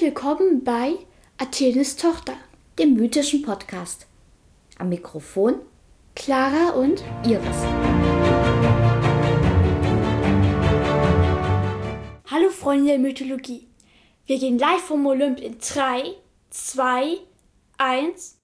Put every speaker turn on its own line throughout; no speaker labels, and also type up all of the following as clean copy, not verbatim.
willkommen bei Athenes Tochter, dem mythischen Podcast. Am Mikrofon Clara und Iris. Hallo Freunde der Mythologie. Wir gehen live vom Olymp in 3, 2, 1.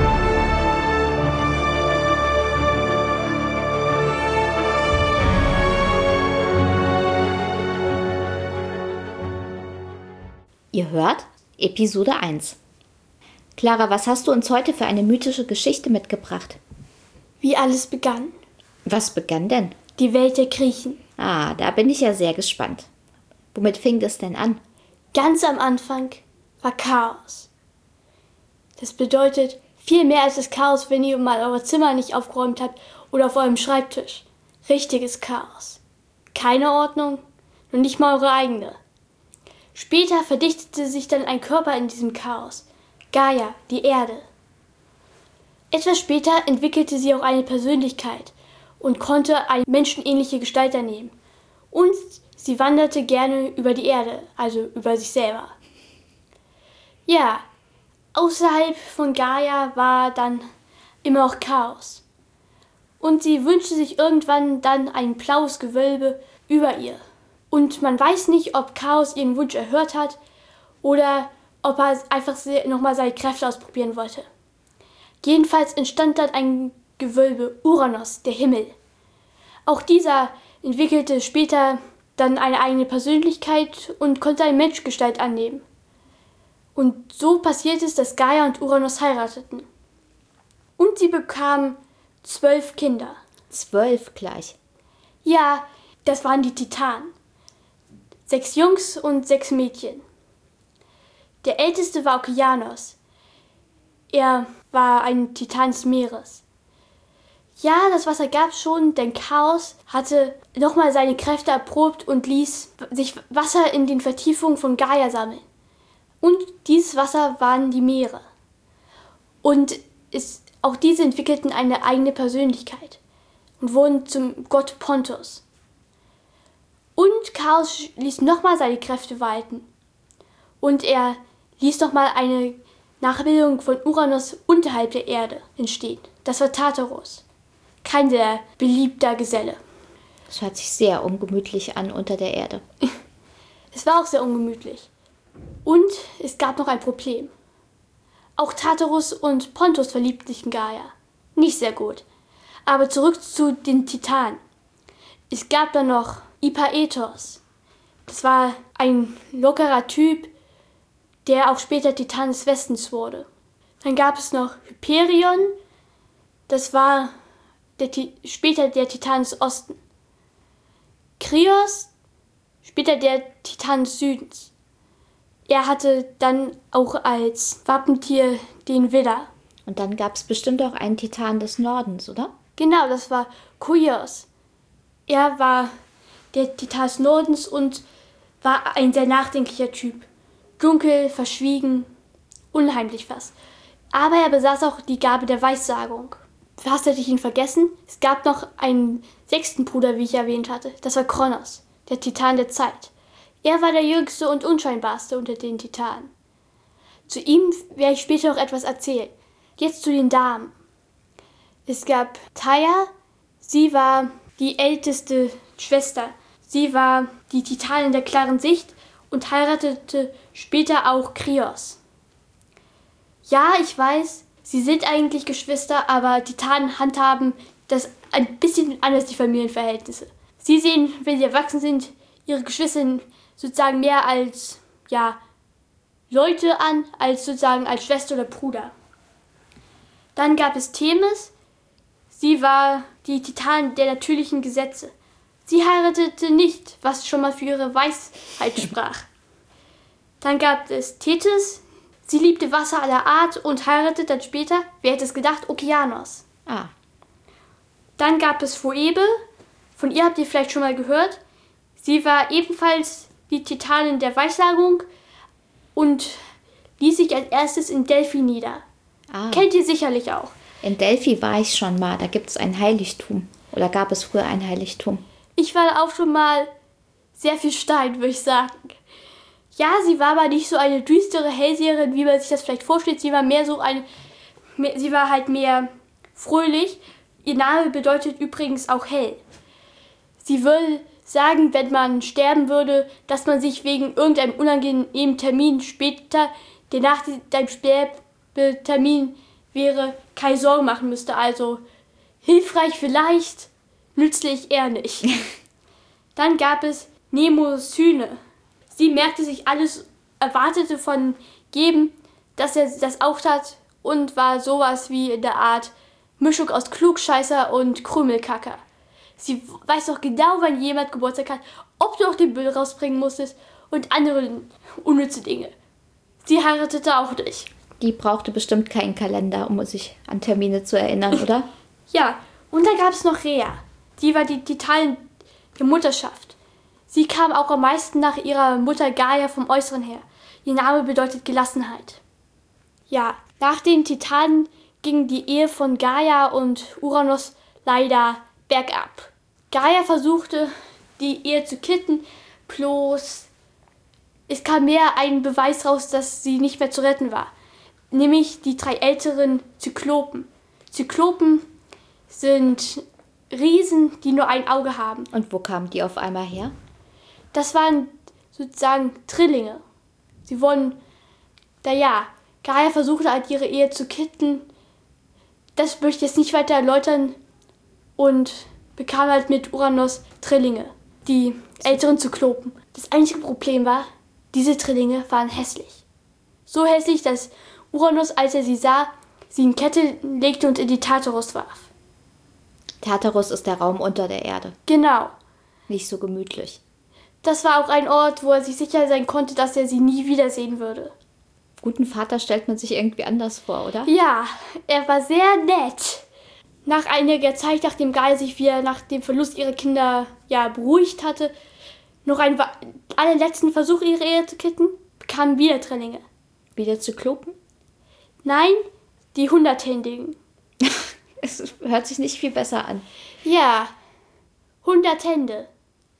Ihr hört Episode 1. Clara, was hast du uns heute für eine mythische Geschichte mitgebracht?
Wie alles begann.
Was begann denn?
Die Welt der Griechen.
Da bin ich ja sehr gespannt. Womit fing es denn an?
Ganz am Anfang war Chaos. Das bedeutet viel mehr als das Chaos, wenn ihr mal euer Zimmer nicht aufgeräumt habt oder auf eurem Schreibtisch. Richtiges Chaos. Keine Ordnung und nicht mal eure eigene. Später verdichtete sich dann ein Körper in diesem Chaos. Gaia, die Erde. Etwas später entwickelte sie auch eine Persönlichkeit und konnte eine menschenähnliche Gestalt annehmen. Und sie wanderte gerne über die Erde, also über sich selber. Ja, außerhalb von Gaia war dann immer auch Chaos. Und sie wünschte sich irgendwann dann ein blaues Gewölbe über ihr. Und man weiß nicht, ob Chaos ihren Wunsch erhört hat oder ob er einfach nochmal seine Kräfte ausprobieren wollte. Jedenfalls entstand dann ein Gewölbe, Uranos, der Himmel. Auch dieser entwickelte später dann eine eigene Persönlichkeit und konnte eine Menschgestalt annehmen. Und so passiert es, dass Gaia und Uranos heirateten. Und sie bekamen 12 Kinder.
12 gleich?
Ja, das waren die Titanen. 6 Jungs und 6 Mädchen. Der älteste war Okeanos. Er war ein Titan des Meeres. Ja, das Wasser gab es schon, denn Chaos hatte nochmal seine Kräfte erprobt und ließ sich Wasser in den Vertiefungen von Gaia sammeln. Und dieses Wasser waren die Meere. Und auch diese entwickelten eine eigene Persönlichkeit und wurden zum Gott Pontos. Und Chaos ließ nochmal seine Kräfte walten. Und er ließ nochmal eine Nachbildung von Uranos unterhalb der Erde entstehen. Das war Tartaros. Kein sehr beliebter Geselle.
Das hört sich sehr ungemütlich an unter der Erde.
Es war auch sehr ungemütlich. Und es gab noch ein Problem. Auch Tartaros und Pontos verliebten sich in Gaia. Nicht sehr gut. Aber zurück zu den Titanen. Es gab dann noch Hippaetos. Das war ein lockerer Typ, der auch später Titan des Westens wurde. Dann gab es noch Hyperion. Das war später der Titan des Ostens. Krios, später der Titan des Südens. Er hatte dann auch als Wappentier den Widder.
Und dann gab es bestimmt auch einen Titan des Nordens, oder?
Genau, das war Koios. Er war der Titan des Nordens und war ein sehr nachdenklicher Typ. Dunkel, verschwiegen, unheimlich fast. Aber er besaß auch die Gabe der Weissagung. Fast hätte ich ihn vergessen. Es gab noch einen 6. Bruder, wie ich erwähnt hatte. Das war Kronos, der Titan der Zeit. Er war der jüngste und unscheinbarste unter den Titanen. Zu ihm werde ich später noch etwas erzählen. Jetzt zu den Damen. Es gab Taia, sie war die älteste Schwester. Sie war die Titanin der klaren Sicht und heiratete später auch Krios. Ja, ich weiß, sie sind eigentlich Geschwister, aber Titanen handhaben das ein bisschen anders, die Familienverhältnisse. Sie sehen, wenn sie erwachsen sind, ihre Geschwister sozusagen mehr als, Leute an, als sozusagen als Schwester oder Bruder. Dann gab es Themis. Sie war die Titanin der natürlichen Gesetze. Sie heiratete nicht, was schon mal für ihre Weisheit sprach. Dann gab es Tethys. Sie liebte Wasser aller Art und heiratete dann später, wer hätte es gedacht, Okeanos. Dann gab es Phoebe. Von ihr habt ihr vielleicht schon mal gehört. Sie war ebenfalls die Titanin der Weissagung und ließ sich als erstes in Delphi nieder. Kennt ihr sicherlich auch.
In Delphi war ich schon mal. Da gibt es ein Heiligtum. Oder gab es früher ein Heiligtum?
Ich war auch schon mal sehr viel Stein, würde ich sagen. Ja, sie war aber nicht so eine düstere Hellseherin, wie man sich das vielleicht vorstellt. Sie war sie war halt mehr fröhlich. Ihr Name bedeutet übrigens auch hell. Sie will sagen, wenn man sterben würde, dass man sich wegen irgendeinem unangenehmen Termin später, der nach deinem Sterbetermin wäre, keine Sorgen machen müsste. Also hilfreich vielleicht, nützlich eher nicht. Dann gab es Mnemosyne. Sie merkte sich alles, erwartete von jedem, dass er das auch tat und war sowas wie in der Art Mischung aus Klugscheißer und Krümelkacker. Sie weiß doch genau, wann jemand Geburtstag hat, ob du auch den Müll rausbringen musstest und andere unnütze Dinge. Sie heiratete auch nicht.
Die brauchte bestimmt keinen Kalender, um sich an Termine zu erinnern, oder?
Ja, und dann gab es noch Rea. Die war die Titan der Mutterschaft. Sie kam auch am meisten nach ihrer Mutter Gaia vom Äußeren her. Ihr Name bedeutet Gelassenheit. Ja, nach den Titanen ging die Ehe von Gaia und Uranus leider bergab. Gaia versuchte, die Ehe zu kitten, bloß es kam mehr ein Beweis raus, dass sie nicht mehr zu retten war. Nämlich die 3 älteren Zyklopen. Zyklopen sind Riesen, die nur ein Auge haben.
Und wo kamen die auf einmal her?
Das waren sozusagen Trillinge. Sie wurden, Gaia versuchte halt ihre Ehe zu kitten. Das möchte ich jetzt nicht weiter erläutern. Und bekam halt mit Uranus Trillinge, die älteren Zyklopen. Das einzige Problem war, diese Trillinge waren hässlich. So hässlich, dass Uranus, als er sie sah, sie in Kette legte und in die Tartarus warf.
Tartarus ist der Raum unter der Erde.
Genau.
Nicht so gemütlich.
Das war auch ein Ort, wo er sich sicher sein konnte, dass er sie nie wiedersehen würde.
Guten Vater stellt man sich irgendwie anders vor, oder?
Ja, er war sehr nett. Nach einiger Zeit, nachdem Gaia sich wieder nach dem Verlust ihrer Kinder beruhigt hatte, noch einen allerletzten Versuch, ihre Ehe zu kitten, bekamen wieder Trillinge.
Wieder Zyklopen?
Nein, die 100-händigen.
Es hört sich nicht viel besser an.
Ja, 100 Hände.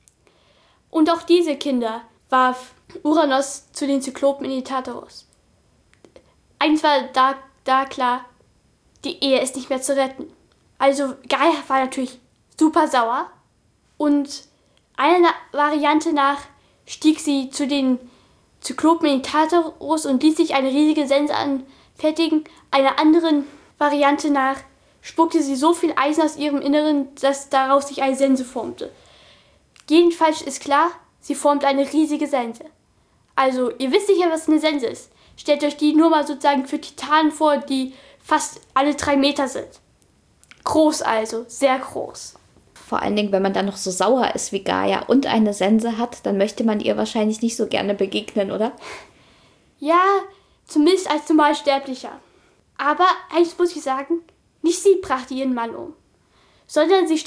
Und auch diese Kinder warf Uranus zu den Zyklopen in die Tartarus. Eins war da klar, die Ehe ist nicht mehr zu retten. Also Gaia war natürlich super sauer und einer Variante nach stieg sie zu den Zyklopen in die Tartarus und ließ sich eine riesige Sense anfertigen. Einer anderen Variante nach spuckte sie so viel Eisen aus ihrem Inneren, dass daraus sich eine Sense formte. Jedenfalls ist klar, sie formt eine riesige Sense. Also, ihr wisst sicher, was eine Sense ist. Stellt euch die nur mal sozusagen für Titanen vor, die fast alle 3 Meter sind. Groß also, sehr groß.
Vor allen Dingen, wenn man dann noch so sauer ist wie Gaia und eine Sense hat, dann möchte man ihr wahrscheinlich nicht so gerne begegnen, oder?
Ja, zumindest als Normalsterblicher. Aber eins muss ich sagen, nicht sie brachte ihren Mann um, sondern sie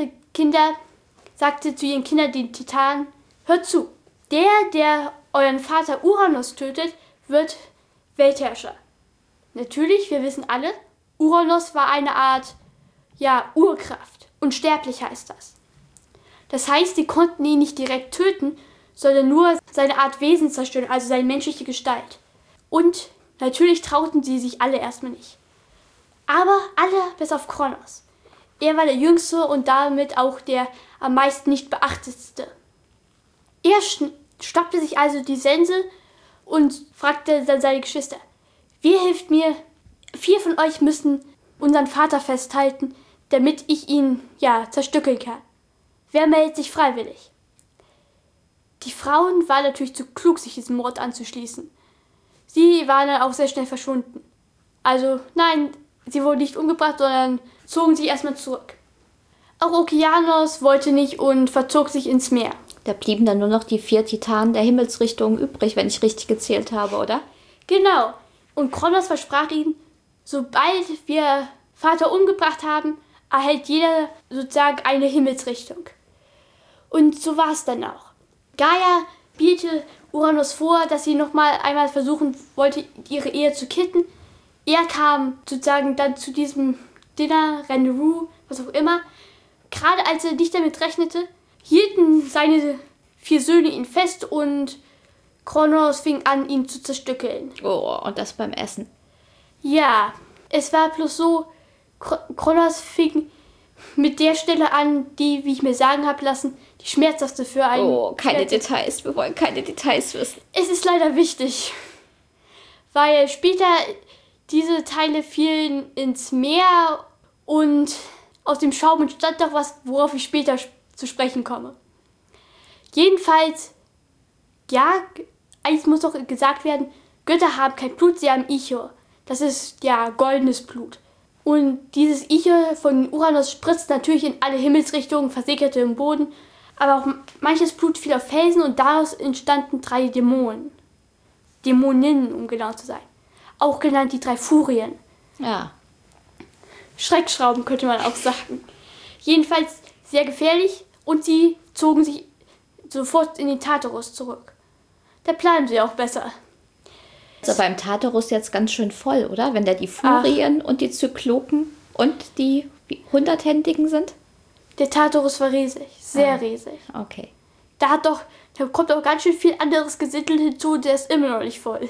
sagte zu ihren Kindern, den Titanen, hört zu, der euren Vater Uranus tötet, wird Weltherrscher. Natürlich, wir wissen alle, Uranus war eine Art, Urkraft. Unsterblich heißt das. Das heißt, sie konnten ihn nicht direkt töten, sondern nur seine Art Wesen zerstören, also seine menschliche Gestalt. Und natürlich trauten sie sich alle erstmal nicht. Aber alle bis auf Kronos. Er war der Jüngste und damit auch der am meisten nicht beachtetste. Er schnappte sich also die Sense und fragte dann seine Geschwister, wer hilft mir? 4 von euch müssen unseren Vater festhalten, damit ich ihn, zerstückeln kann. Wer meldet sich freiwillig? Die Frauen waren natürlich zu klug, sich diesem Mord anzuschließen. Sie waren dann auch sehr schnell verschwunden. Also, nein, sie wurden nicht umgebracht, sondern zogen sich erstmal zurück. Auch Okeanos wollte nicht und verzog sich ins Meer.
Da blieben dann nur noch die 4 Titanen der Himmelsrichtung übrig, wenn ich richtig gezählt habe, oder?
Genau. Und Kronos versprach ihnen, sobald wir Vater umgebracht haben, erhält jeder sozusagen eine Himmelsrichtung. Und so war es dann auch. Gaia bietet Uranus vor, dass sie nochmal einmal versuchen wollte, ihre Ehe zu kitten. Er kam sozusagen dann zu diesem Dinner, Rendezvous, was auch immer. Gerade als er nicht damit rechnete, hielten seine 4 Söhne ihn fest und Kronos fing an, ihn zu zerstückeln.
Oh, und das beim Essen.
Ja, es war bloß so, Kronos fing mit der Stelle an, die, wie ich mir sagen habe lassen, die schmerzhaftste für einen.
Oh, keine Details. Wir wollen keine Details wissen.
Es ist leider wichtig, weil später diese Teile fielen ins Meer und aus dem Schaum entstand doch was, worauf ich später zu sprechen komme. Jedenfalls, ja, eigentlich muss doch gesagt werden, Götter haben kein Blut, sie haben Ichor. Das ist ja goldenes Blut. Und dieses Ichor von Uranus spritzt natürlich in alle Himmelsrichtungen, versickerte im Boden. Aber auch manches Blut fiel auf Felsen und daraus entstanden 3 Dämonen. Dämoninnen, um genau zu sein. Auch genannt die 3 Furien.
Ja.
Schreckschrauben könnte man auch sagen. Jedenfalls sehr gefährlich und sie zogen sich sofort in den Tartarus zurück. Da bleiben sie auch besser.
Also beim Tartarus jetzt ganz schön voll, oder? Wenn da die Furien und die Zyklopen und die Hunderthändigen sind?
Der Tartarus war riesig, sehr riesig.
Okay.
Da kommt auch ganz schön viel anderes Gesindel hinzu, der ist immer noch nicht voll.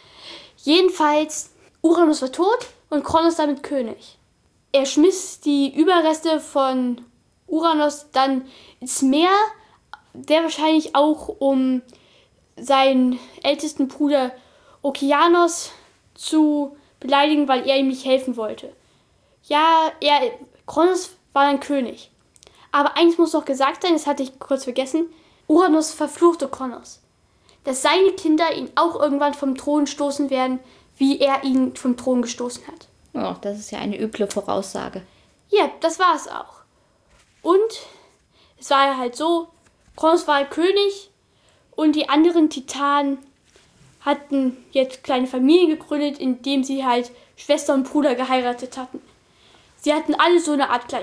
Jedenfalls, Uranus war tot und Kronos damit König. Er schmiss die Überreste von Uranus dann ins Meer, der wahrscheinlich auch um seinen ältesten Bruder Okeanos zu beleidigen, weil er ihm nicht helfen wollte. Ja, Kronos war dann König. Aber eins muss noch gesagt sein, das hatte ich kurz vergessen, Uranus verfluchte Kronos. Dass seine Kinder ihn auch irgendwann vom Thron stoßen werden, wie er ihn vom Thron gestoßen hat.
Oh, das ist ja eine üble Voraussage.
Ja, das war es auch. Und es war ja halt so, Kronos war König und die anderen Titanen hatten jetzt kleine Familien gegründet, indem sie halt Schwester und Bruder geheiratet hatten. Sie hatten alle so eine Art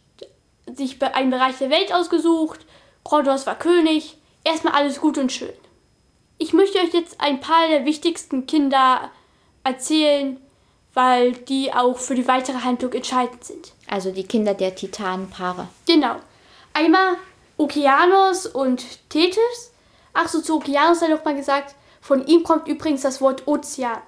sich einen Bereich der Welt ausgesucht. Kronos war König. Erstmal alles gut und schön. Ich möchte euch jetzt ein paar der wichtigsten Kinder erzählen, weil die auch für die weitere Handlung entscheidend sind.
Also die Kinder der Titanenpaare.
Genau. Einmal Okeanos und Tethys. Ach so, zu Okeanos sei doch mal gesagt, von ihm kommt übrigens das Wort Ozean.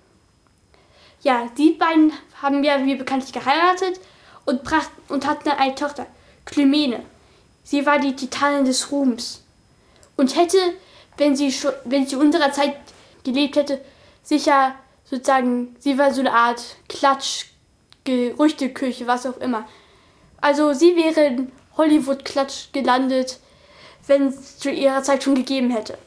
Ja, die beiden haben ja wie bekanntlich geheiratet und hatten dann eine Tochter, Klymene. Sie war die Titanin des Ruhms und hätte, wenn sie unserer Zeit gelebt hätte, sicher sozusagen, sie war so eine Art Gerüchteküche, was auch immer. Also sie wäre in Hollywood-Klatsch gelandet, wenn es zu ihrer Zeit schon gegeben hätte.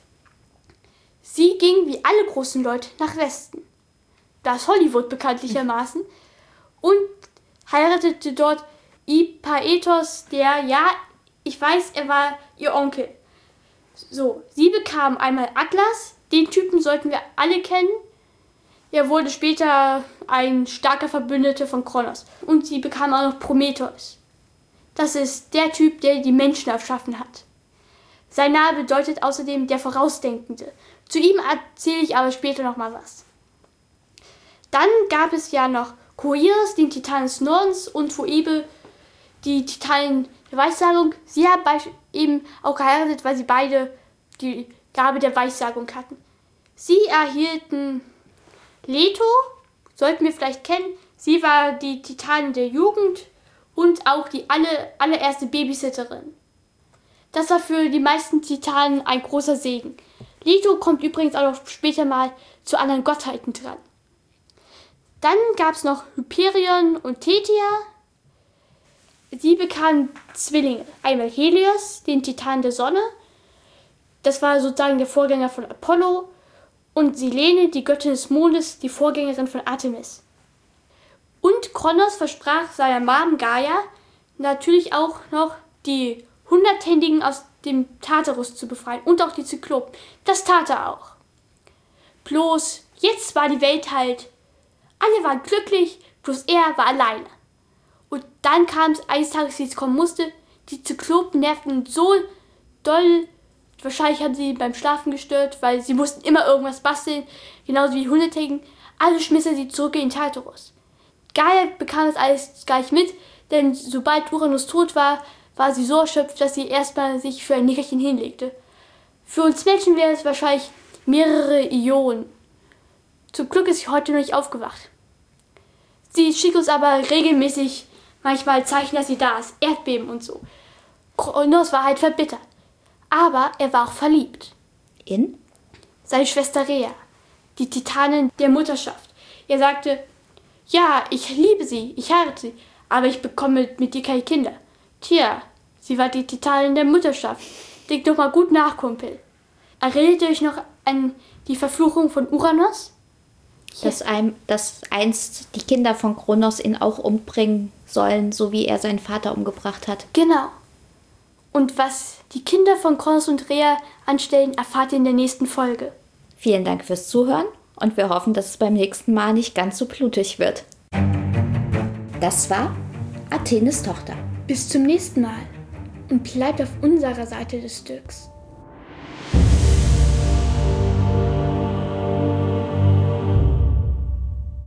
Sie ging wie alle großen Leute nach Westen. Das Hollywood bekanntlichermaßen. Und heiratete dort Ipaetos, der, ja, ich weiß, er war ihr Onkel. So, sie bekam einmal Atlas, den Typen sollten wir alle kennen. Er wurde später ein starker Verbündeter von Kronos. Und sie bekam auch noch Prometheus. Das ist der Typ, der die Menschen erschaffen hat. Sein Name bedeutet außerdem der Vorausdenkende. Zu ihm erzähle ich aber später nochmal was. Dann gab es ja noch Koios, den Titan des Nordens, und Phoebe, die Titanin der Weissagung. Sie haben eben auch geheiratet, weil sie beide die Gabe der Weissagung hatten. Sie erhielten Leto, sollten wir vielleicht kennen. Sie war die Titanin der Jugend und auch die allererste Babysitterin. Das war für die meisten Titanen ein großer Segen. Leto kommt übrigens auch noch später mal zu anderen Gottheiten dran. Dann gab es noch Hyperion und Thetia. Sie bekamen Zwillinge. Einmal Helios, den Titan der Sonne. Das war sozusagen der Vorgänger von Apollo. Und Selene, die Göttin des Mondes, die Vorgängerin von Artemis. Und Kronos versprach seiner Mom Gaia natürlich auch noch die Hunderthändigen aus dem Tartarus zu befreien und auch die Zyklopen. Das tat er auch. Bloß jetzt war die Welt halt, alle waren glücklich, bloß er war alleine. Und dann kam es eines Tages, wie es kommen musste, die Zyklopen nervten ihn so doll, wahrscheinlich haben sie ihn beim Schlafen gestört, weil sie mussten immer irgendwas basteln, genauso wie die Hunderthändigen. Also schmiss er sie zurück in den Tartarus. Gaia bekam das alles gar nicht mit, denn sobald Uranus tot war, war sie so erschöpft, dass sie erstmal sich für ein Nickerchen hinlegte. Für uns Menschen wäre es wahrscheinlich mehrere Ionen. Zum Glück ist sie heute noch nicht aufgewacht. Sie schickt uns aber regelmäßig manchmal Zeichen, dass sie da ist. Erdbeben und so. Kronos war halt verbittert. Aber er war auch verliebt.
In?
Seine Schwester Rhea, die Titanin der Mutterschaft. Er sagte, ja, ich liebe sie, ich heirate sie, aber ich bekomme mit ihr keine Kinder. Tja, sie war die Titanin der Mutterschaft. Denkt doch mal gut nach, Kumpel. Erinnert ihr euch noch an die Verfluchung von Uranus?
Dass einst die Kinder von Kronos ihn auch umbringen sollen, so wie er seinen Vater umgebracht hat.
Genau. Und was die Kinder von Kronos und Rhea anstellen, erfahrt ihr in der nächsten Folge.
Vielen Dank fürs Zuhören und wir hoffen, dass es beim nächsten Mal nicht ganz so blutig wird. Das war Athenes Tochter.
Bis zum nächsten Mal und bleibt auf unserer Seite des Stücks.